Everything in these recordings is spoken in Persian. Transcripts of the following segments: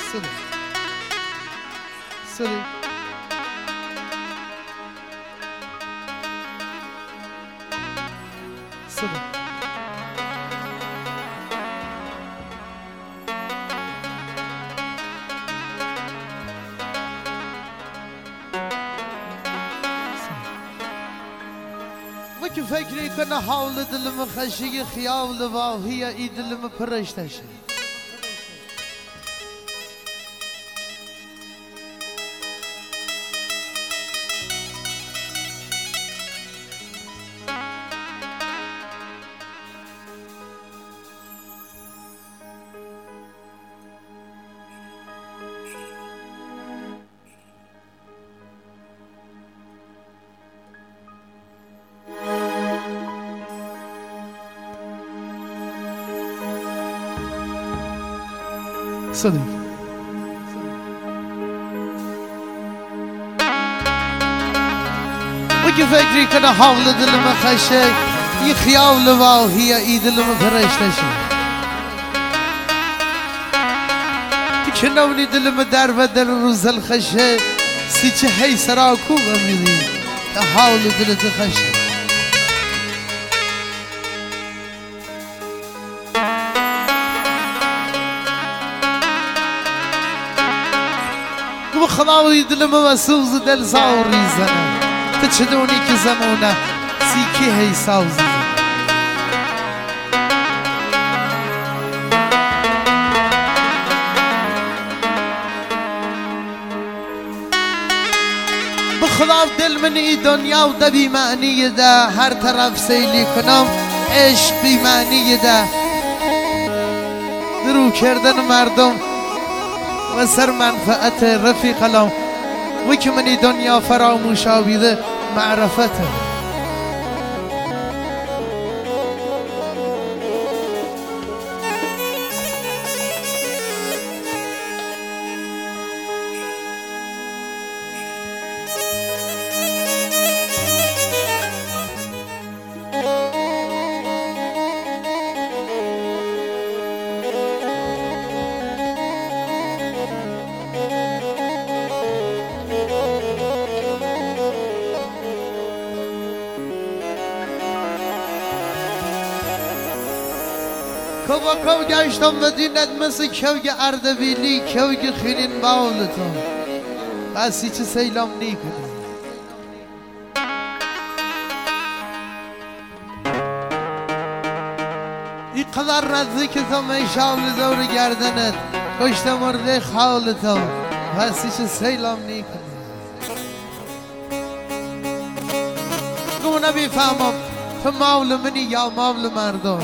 صدق صدق صدق وکی فکری کنه حال دلم خشی خیال واهی ای دلم پرشتشه صدق وکی فکری کنه حال دلم خشه ای خیال واهی ای دلم پرشتشه کنونی دلم در و در روز الخشه سی چه هی سراکو بمیدی که حال دلت خشه خداوی دلم مسوز دل ساوری زنه تو چدونی که زمونه سیکی هی ساوز زنه بخدا دل من ای دنیا و ده بی معنی ده هر طرف سیلی کنم عشق بی معنی ده درو کردن مردم و سر منفعت رفیق لام و که منی دنیا فراموش آویده معرفته کو گشتم مدینت مثل کوی اردبیلی کوی خیلین باولتون بسی چه سیلام نیکنی این قدر نزدیکتم ای شال دور گردنت کشت مرده خالتون بسی چه سیلام نیکنی گو نمیفهمم تو مول منی یا مول مردم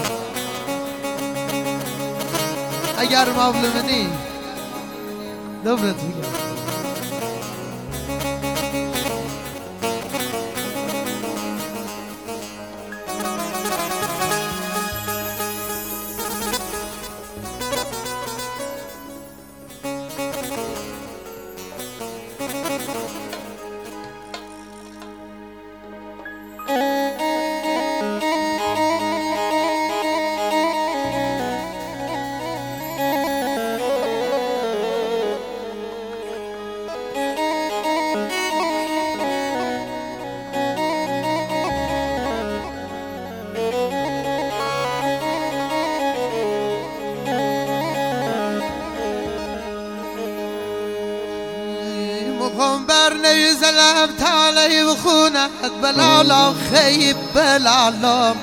اگر مول منی دبرت میگم بر نيزلم تالي وخونت بلالا خيب بلالا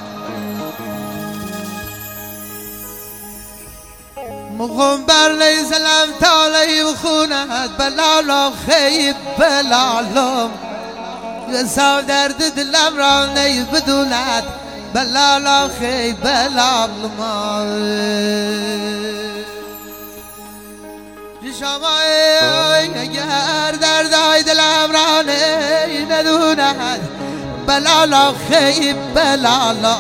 مغم بر نيزلم تالي وخونت بلالا خيب بلالا يساو درد دلم را ني بدونت بلالا خيب بلالا شمای اگر دردای دلم را ندوند بلالا خیب بلالا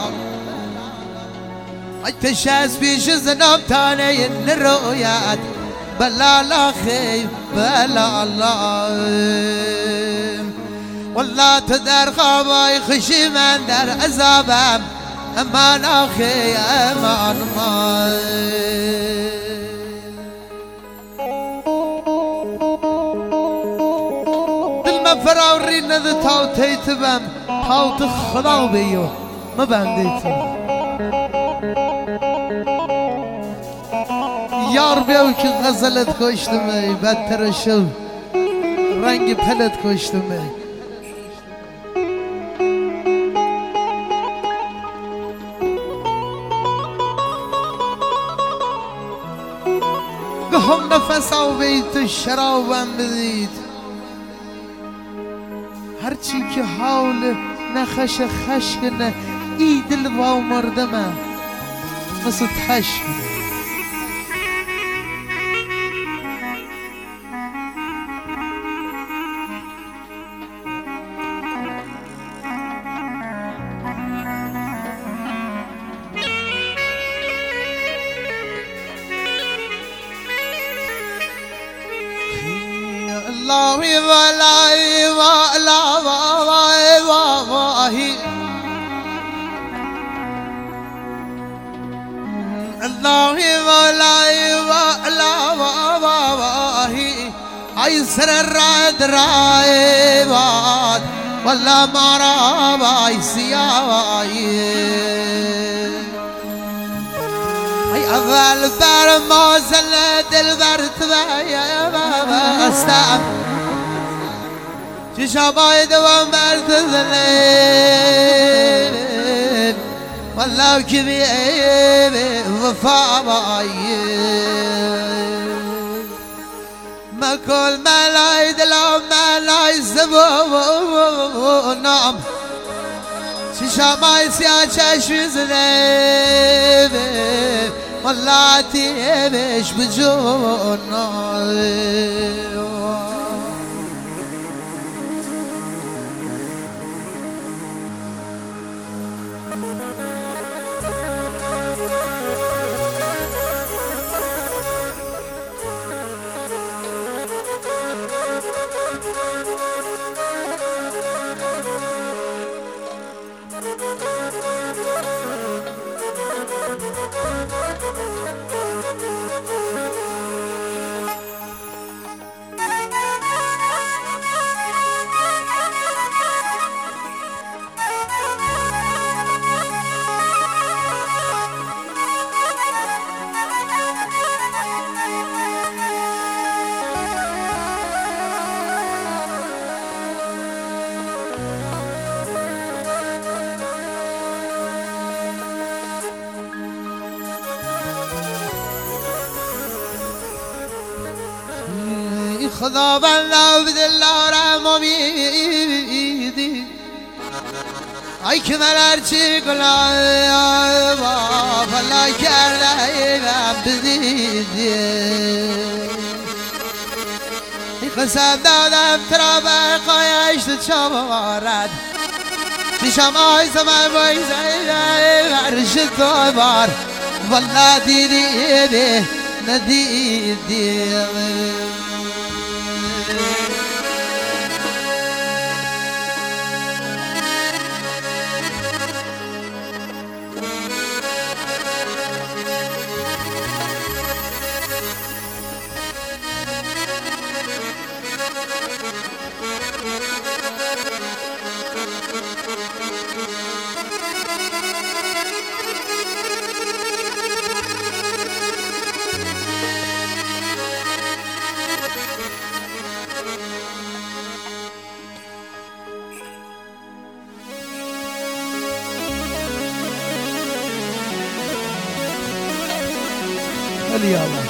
آتش از پیش زنم تانه نروید بلالا خیب بلالا والله تو در خوابای خوشی من در عذابم امان آخی امان باوری نده تاو تیتبم تاو تو خدا بیو ما بندیتم یار بیاو که غزلت کشتمه بدتر شو رنگ پلت کشتمه گهم نفس او بیت شرابم بدید هرچی که حال نخش خشک نه ای دل و مردمه مثل تشک الله ولا ولا ولا الله ولا ولا ايسر الرد رايبات ولا مرا بايسياي اي اول بر مازل دل برت يا بابا استام شبايد ومرت ذليل والله كبير وفا باي ما كل ما لا يدلو ما لا يسبو نام شبايد سيا شوي ذليل والله تيبش بجونا خدا بلا بدلارم امیدی ای که من هرچی گلم بلا کرده من بدیدی ای قسم دادم ترا برقایش تو چمارد پیشم آی زمان بای زیده ورش تو بار والله دیدی ندیدی يا الله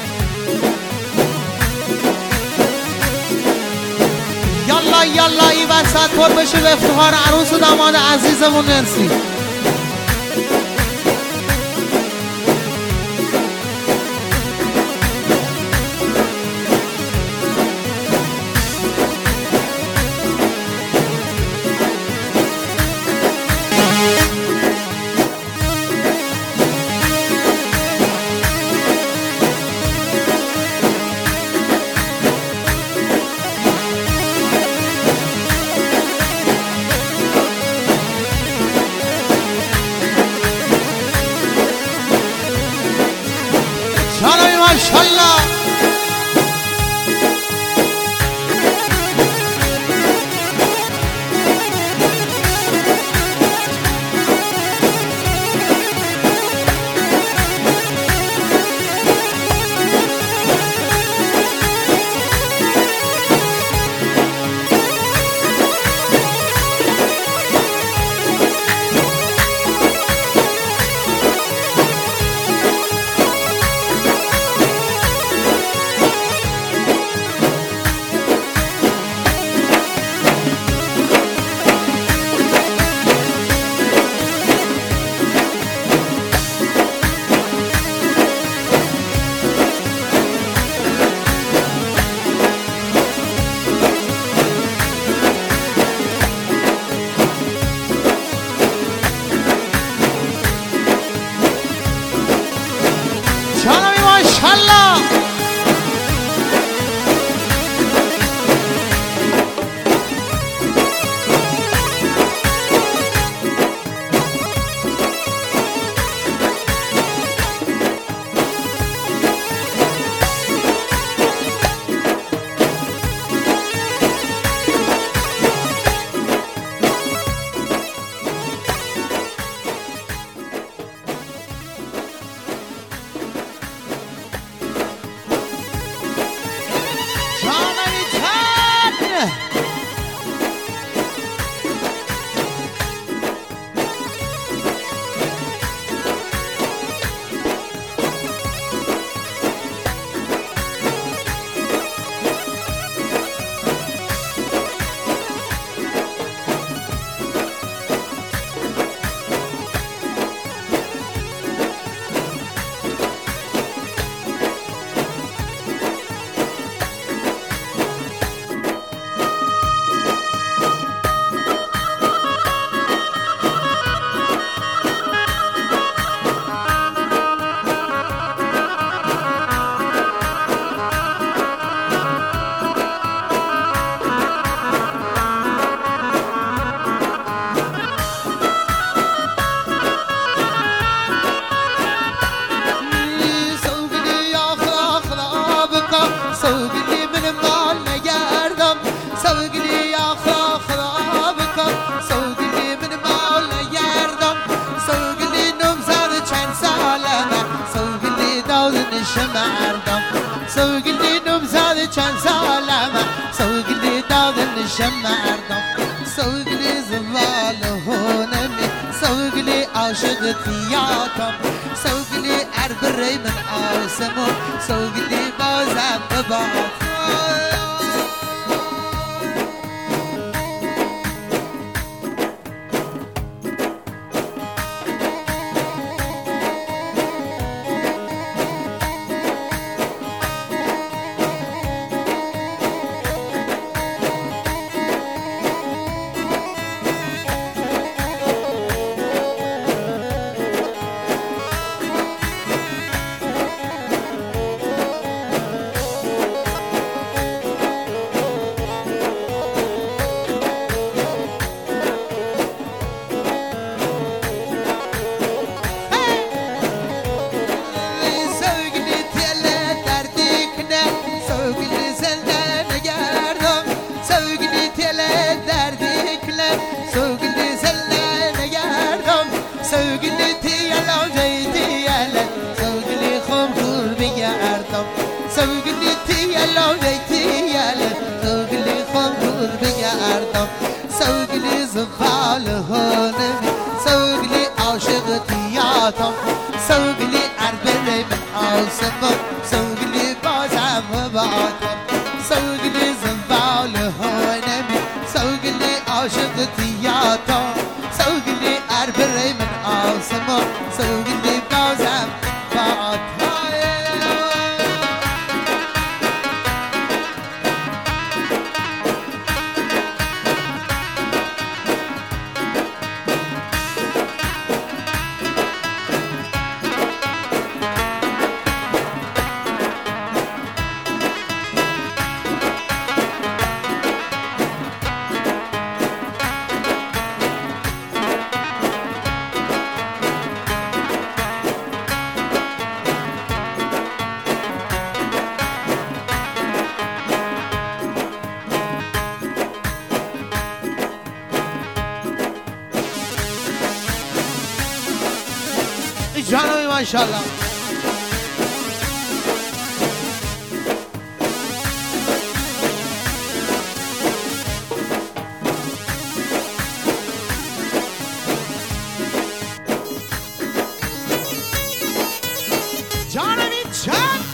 يلا وسط پر بشه به افتخار عروس و داماد عزیزمون. مرسی. ماشاءالله. سوقلي نمزاد چند سالمه سوقلي داد نشم مردم سوقلي زوال هونمي سوقلي عاشق تياتم سوقلي عربري من آسمون سوقلي بازم بباطم سوقلي زفال هونمي سوقلي عاشق تياتم سوقلي عربري من عاصمم سوقلي بازم وبعاتم سوقلي زفال هونمي سوقلي جانوی ماشاءالله جانوی چند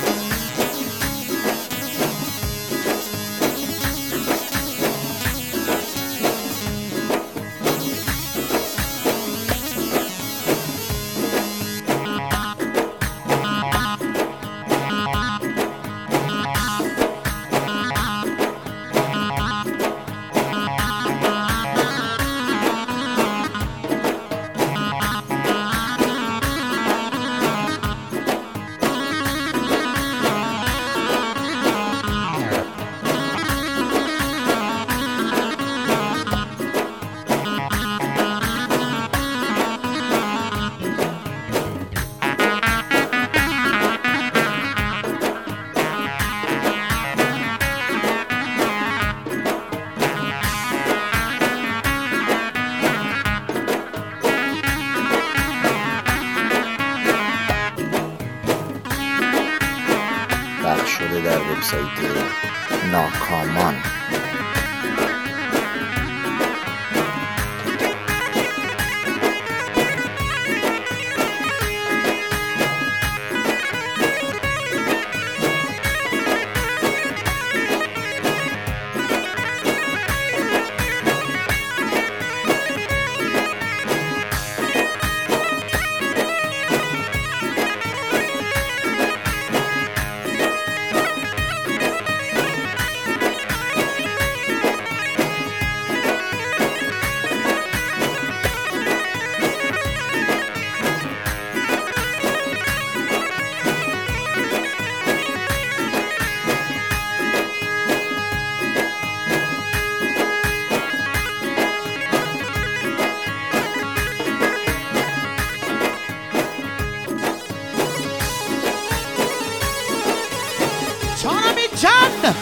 پخش شده در وبسایت ناکامان. جان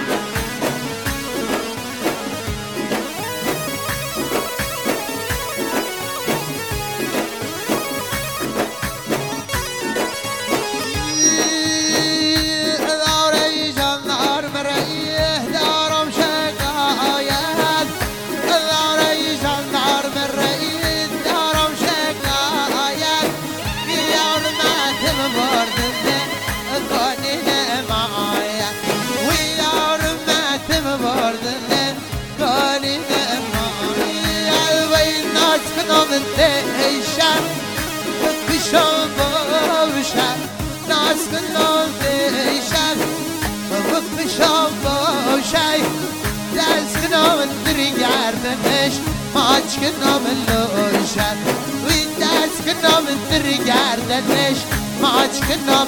ایشان بکشم باشم ناز کنم ایشان بکشم باشم دست کنم در گردنش ماچ کنم لوشن وی دست کنم در گردنش ماچ کنم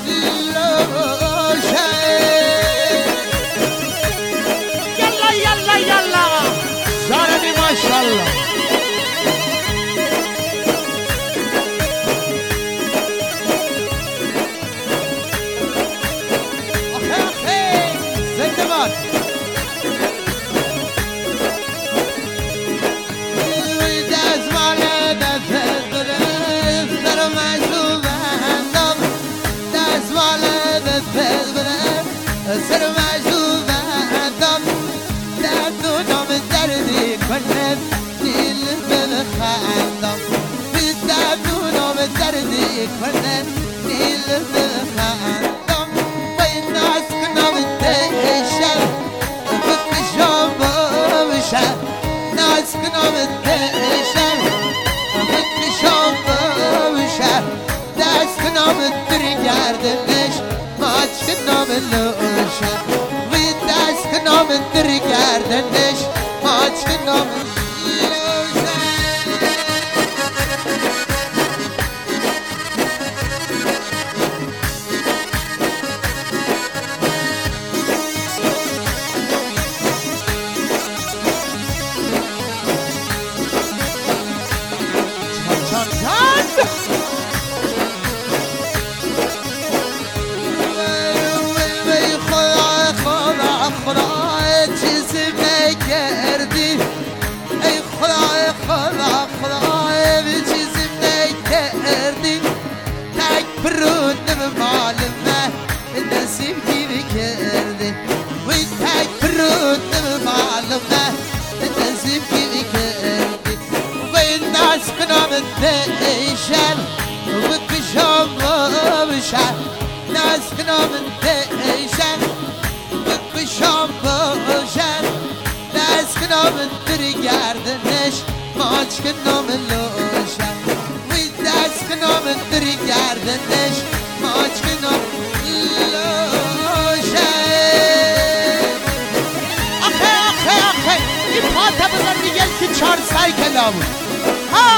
لوشن یلا یلا یلا جانبی ماشاءالله سر معجوب عدم دردونم دردی کنم نیل بخندم دردونم دردی کنم نیل بخندم وی ناز کنم دیشم بکشم باشم ناز کنم دیشم بکشم باشم دست کنم در گردنش ماچ کنم لوشه وی دست کنم در گردنش ماچ کنم تيشن وبكشوم بشان ناس كنا من تيشن وبكشوم بشان ناس كنا من تريجاردنش ماچ كنا من لوشان وداس كنا من تريجاردنش ماچ كنا لوشان آخه این پاتا بزن دیگل که 4 سایکلامون ها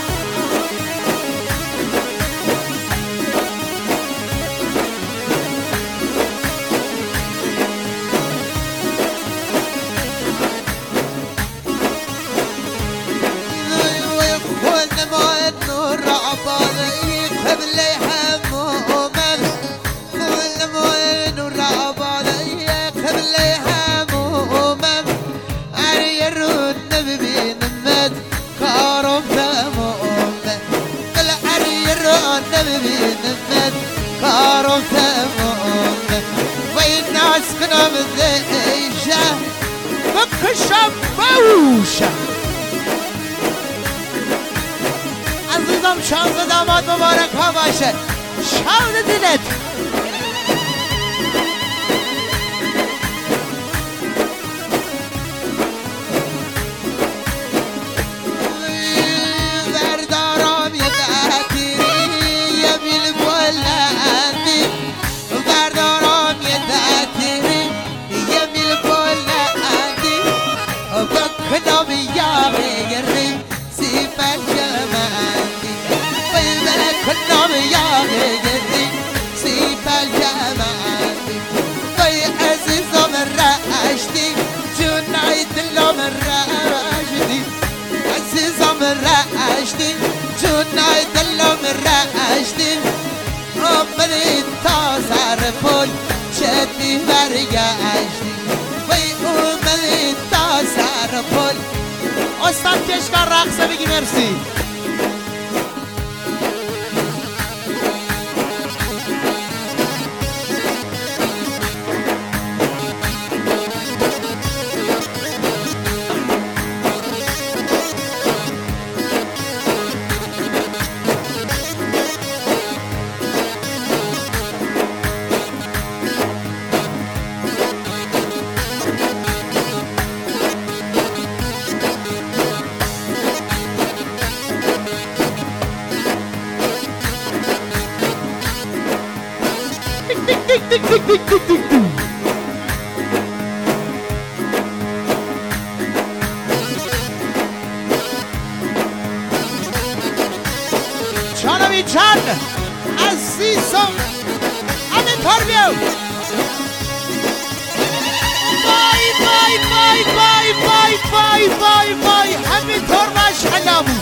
كارم تمام والناس كنا مذيشة بكشم بوشة عزيزم شانس داماد مبارك ها باشه شاون دلت جونای دلم راشتی عمری تازار پول چتی برگشتی وی عمری تازار پول استاد کشکار رقصه بگی مرسی جانمی جان عزیزم همینطور بیاو بای بای بای بای بای بای بای بای همینطور باش علامو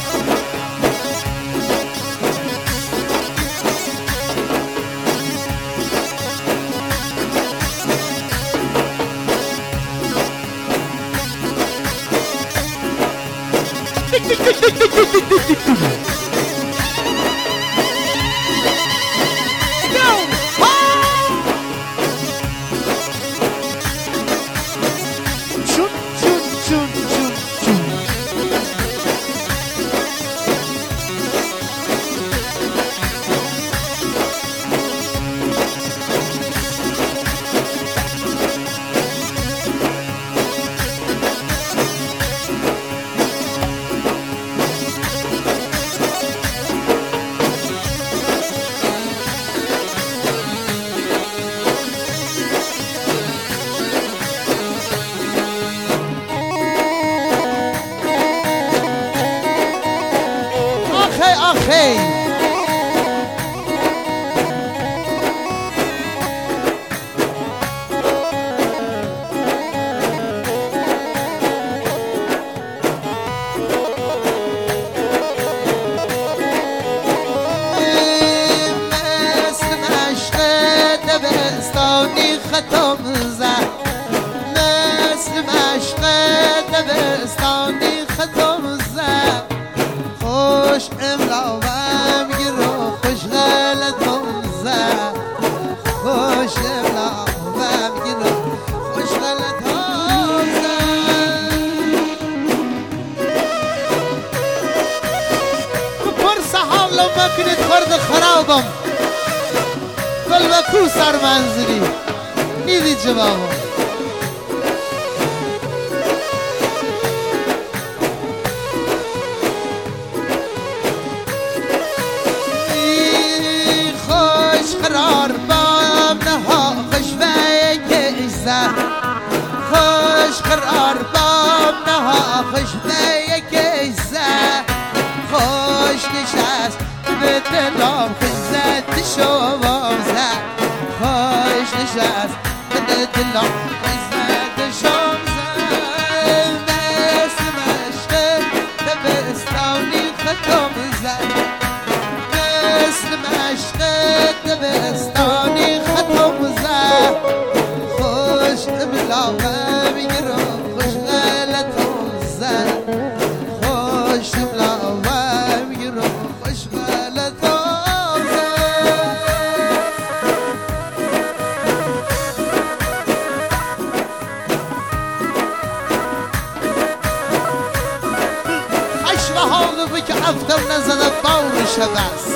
ختم زد مثل مشق دبستانی ختم زد خوش املاوم گرو خوش غلطم زد خوش املاوم گرو خوش غلطم زد بپرس حالم مکنید خورد خرابم گل و کو سر منزلی نیدی جوابم قرار بام نها خوش ویکیزه خوش قرار بام نها خوش ویکیزه خوش نشست به دلم خزت شوام زد خوش نشست به دلم خزت شوام زد مثل مشق دبستانی ختم زد مثل مشق دبستانی ختم زد خوش املاوه میگرم خوش غلطم زد خوش املاوه میگرم خوش غلطم زد عشق حاله بک افتر نزده باورش بس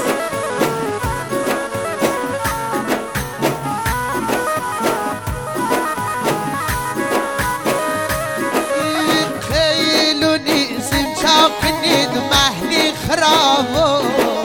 خرابو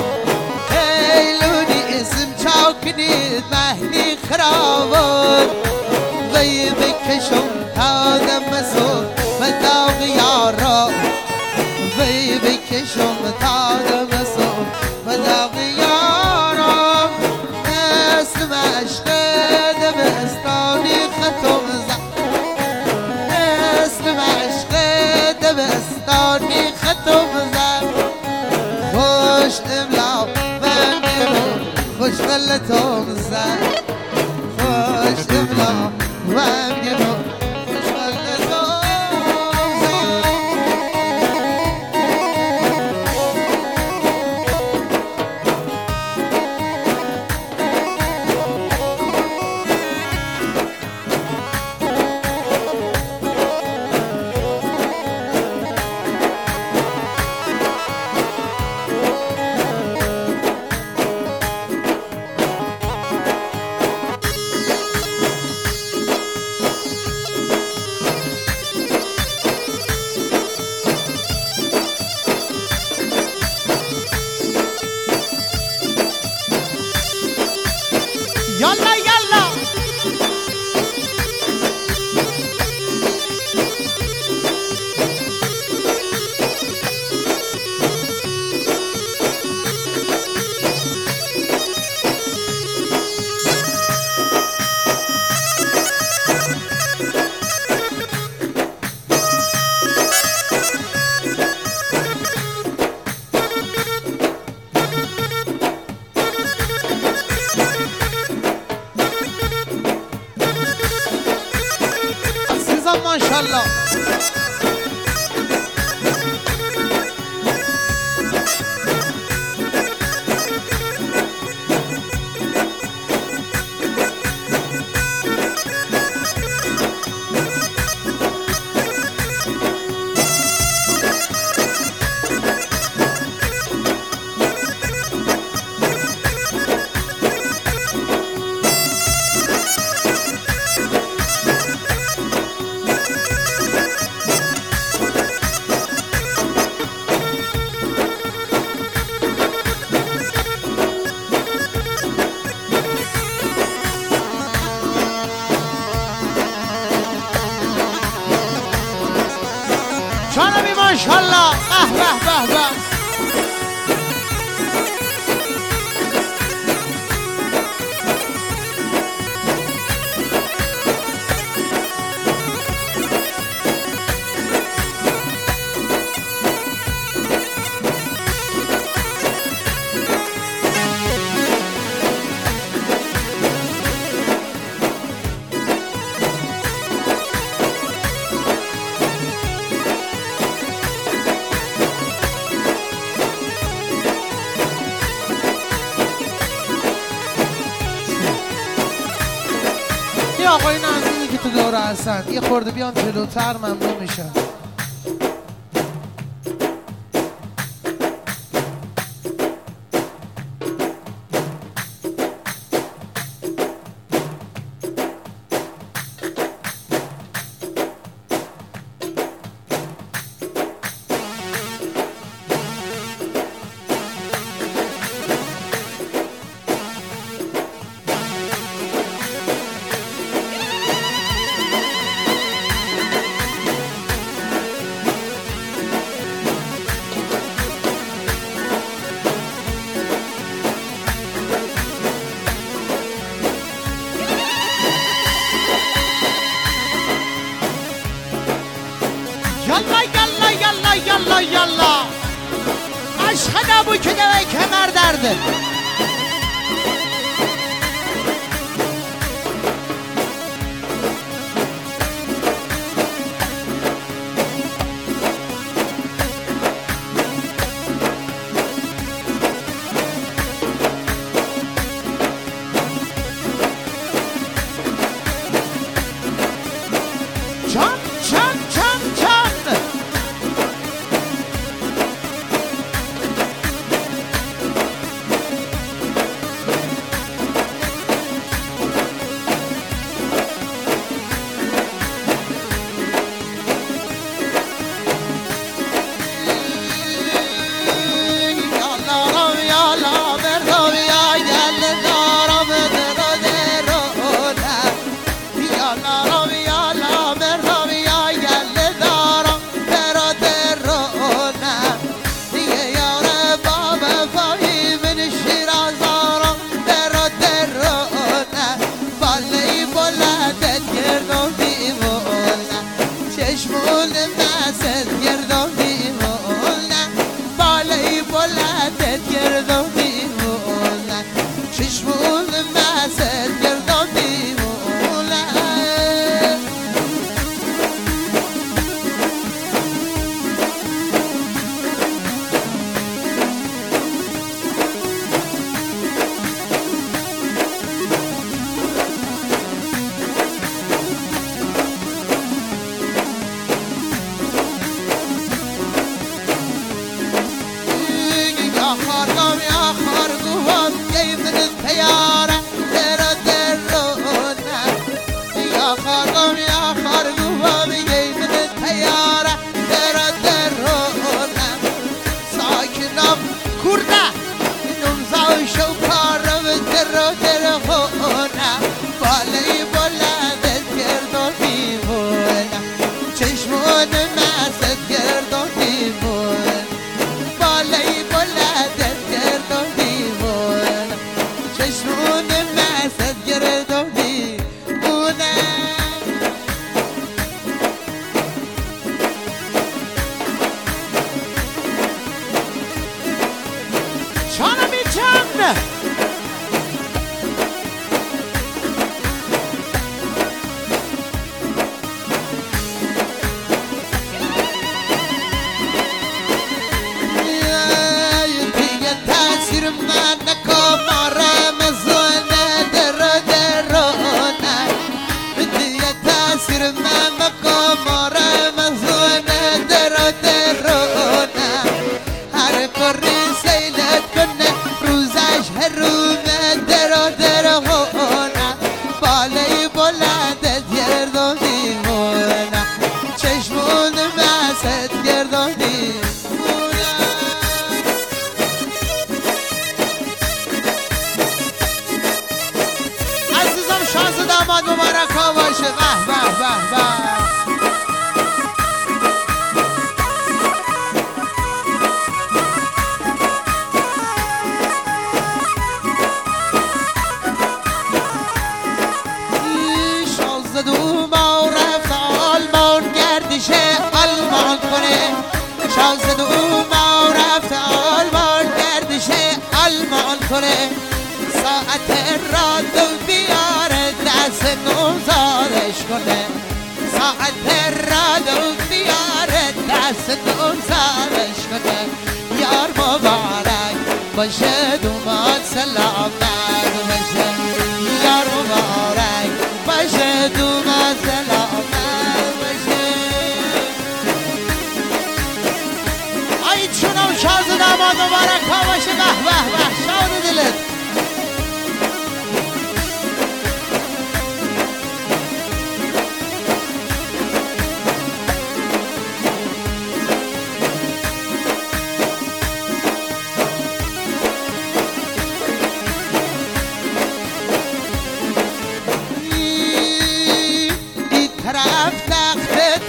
خیلونی اسم چاکنید مهنی خرابو وی بکشم تا دمسو و داغ یارا وی بکشم تا دمسو و داغ یارا مثل مشق دبستانی ختم زد مثل مشق دبستانی ختم زد خوش املاو من گرو خوش غلطم زد خوش املاو من گرو خوش غلطم زد يلا يلا ما شاء الله جانبی ماشاءالله به به به به آقای عزیزی که تو دوره هستن یه خورده بیان جلوتر ممنون میشن. یالا یالا عشق نبو که دوی کمر درده.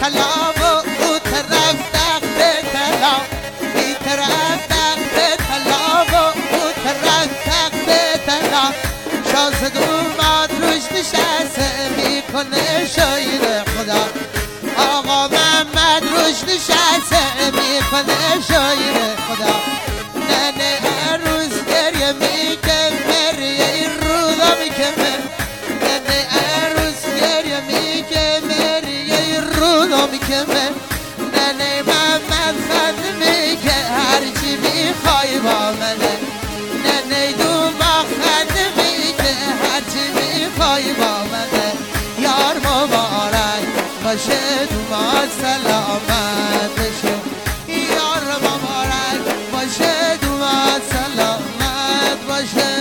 طلا و طرف تخت طلا بی طرف تخت طلا و طرف تخت طلا شاهزاده اومد روش نشسته میکنه شاید خدا آقا محمد روش نشسته میکنه شاید خدا ننه عروس گریه میکمه یه رودا میکمه ننه عروس گریه میکمه یه رودا میکمه ننه محمد خند میگه هرچی میخوای با منه ننه دوما خند میگه هرچی میخوای با منه یار مبارک باشه دوما سلامت بشه یار مبارک باشه دوما سلامت باشه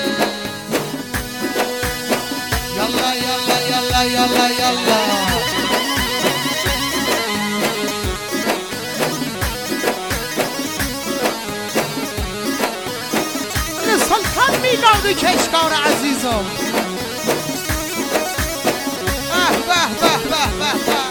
یالا یالا یالا یالا یالا سلطان میلاد کشکار عزیزم به به به به به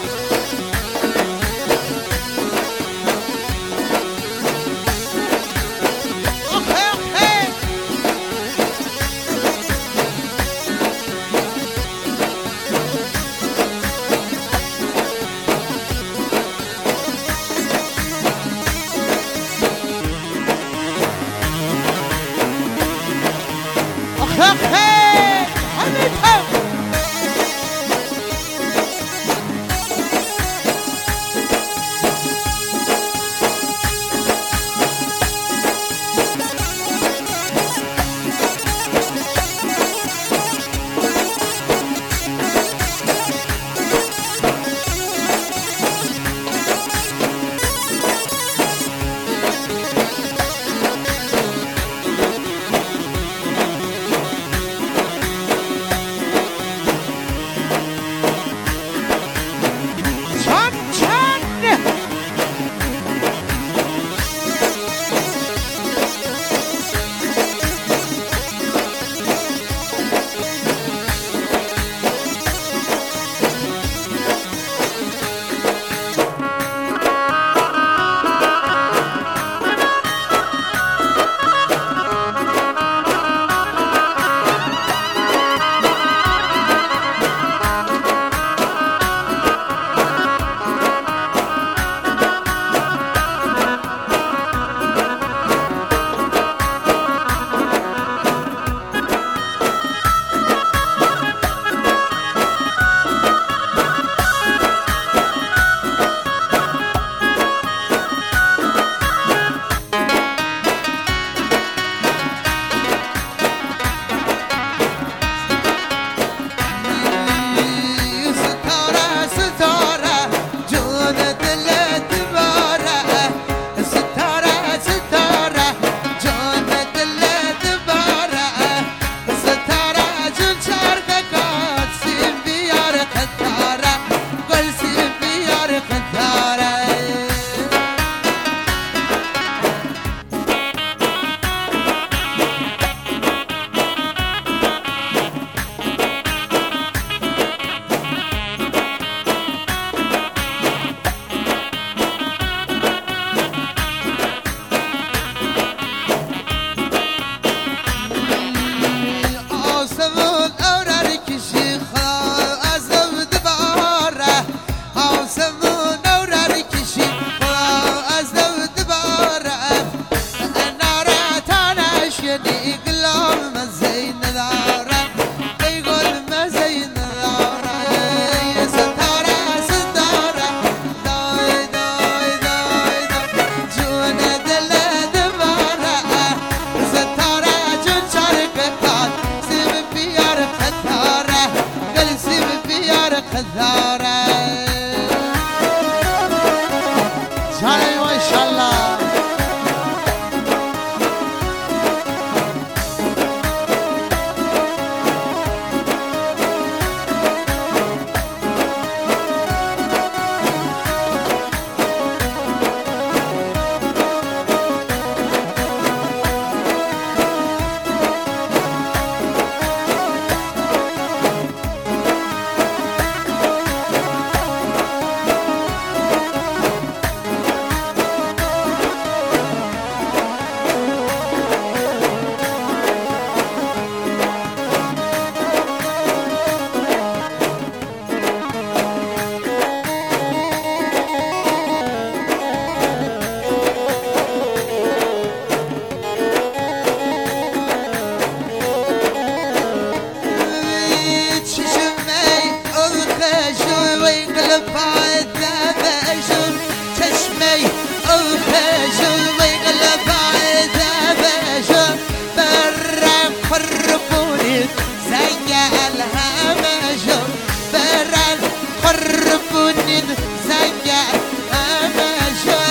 ويقلبها دبشم چشمي او بشم ويقلبها دبشم برم خربوني زي الهمشم برم خربوني زي الهمشم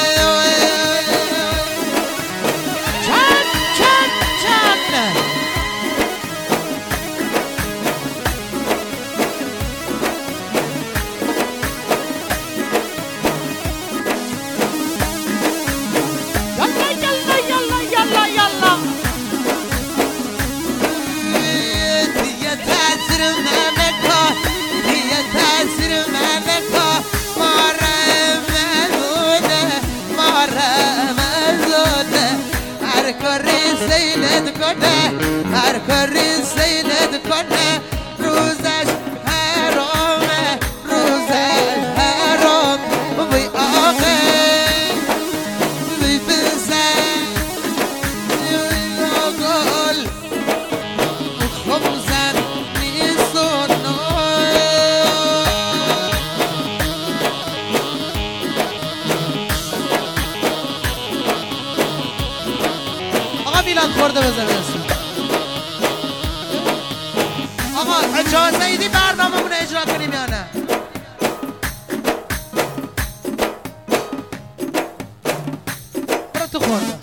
هر کاری سیلت کنه روزش حرامه روزش حرام وی آقا وی بزن یا گل خمزن نیستون آقا میلاد خورده بزنه آقا اجازه ایدی برنامه‌مون اجرا کنیم یا نه؟ برو تو خورده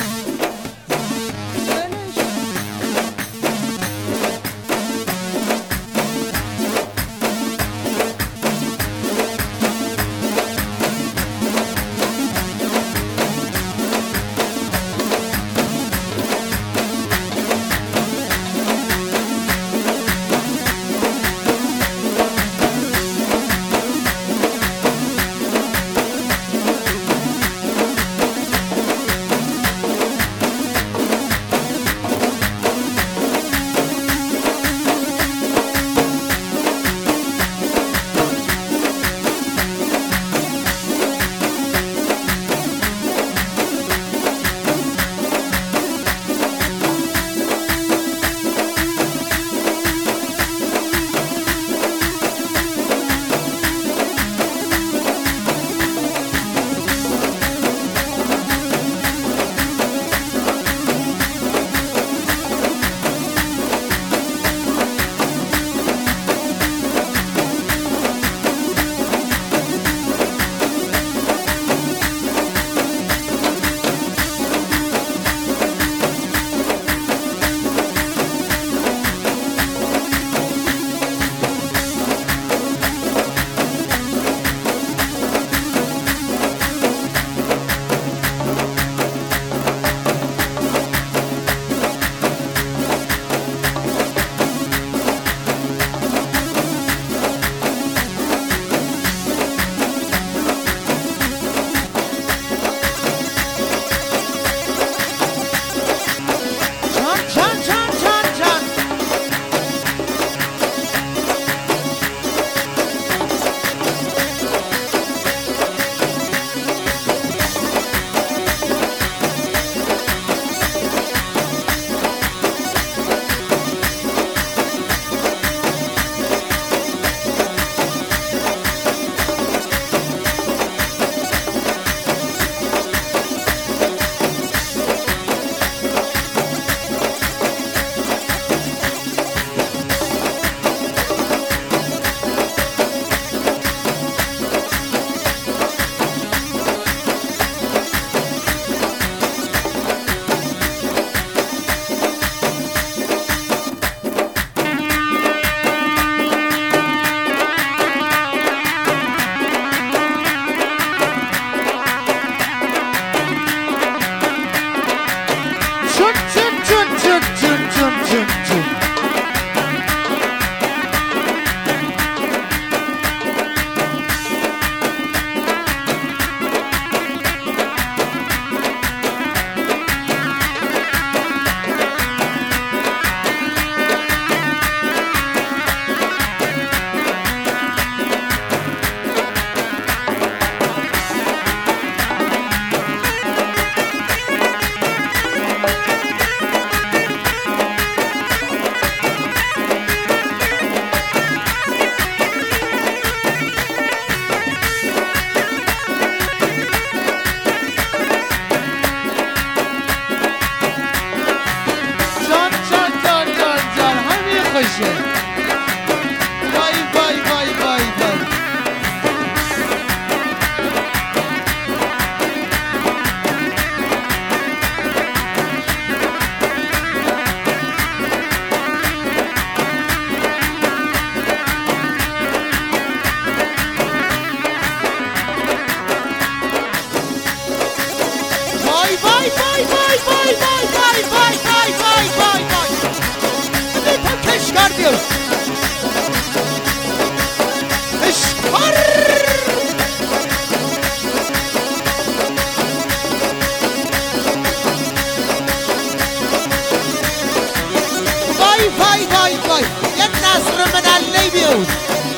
داود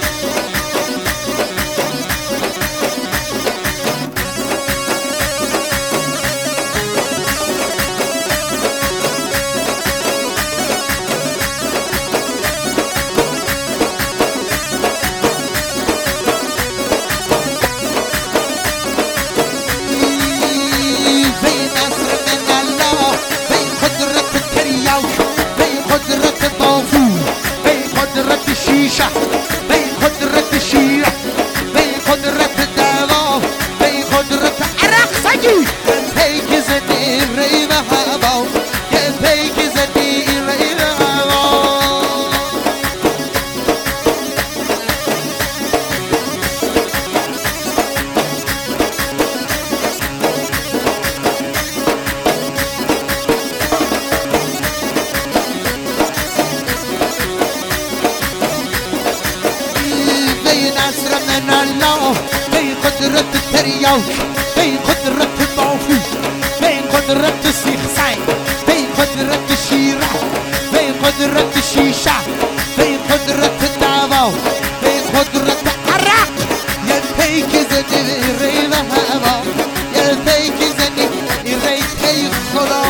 بی قدرت تریاک بی قدرت طاووس بی قدرت سیخ سنگ بی قدرت شیره بی قدرت شیشه بی قدرت دعوا بی قدرت عرق یه پیک زدی ریو هوا یه پیک زدی ریت خدا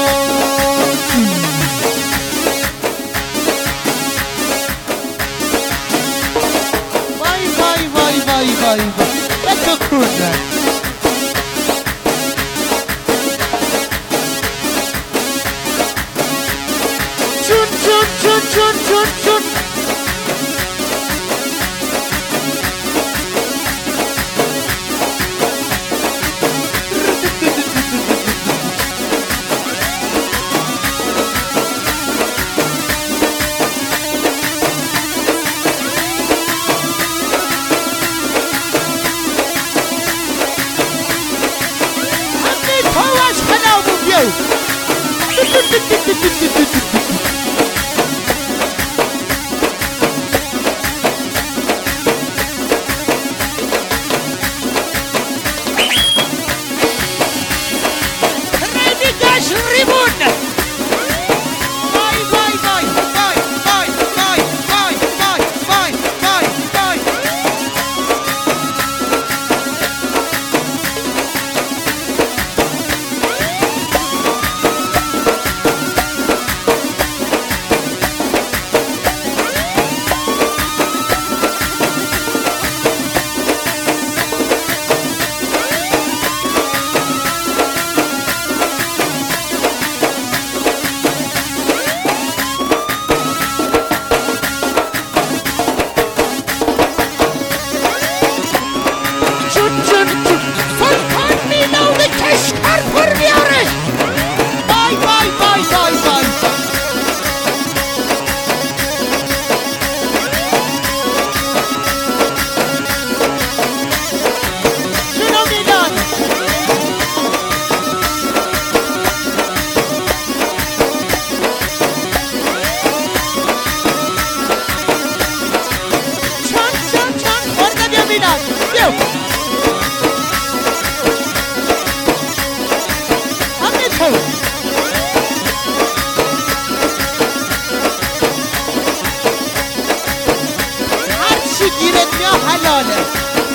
vay vay. Ecco cosa. Çun çun çun çun çun çun. هرچی گیرت میاد حلاله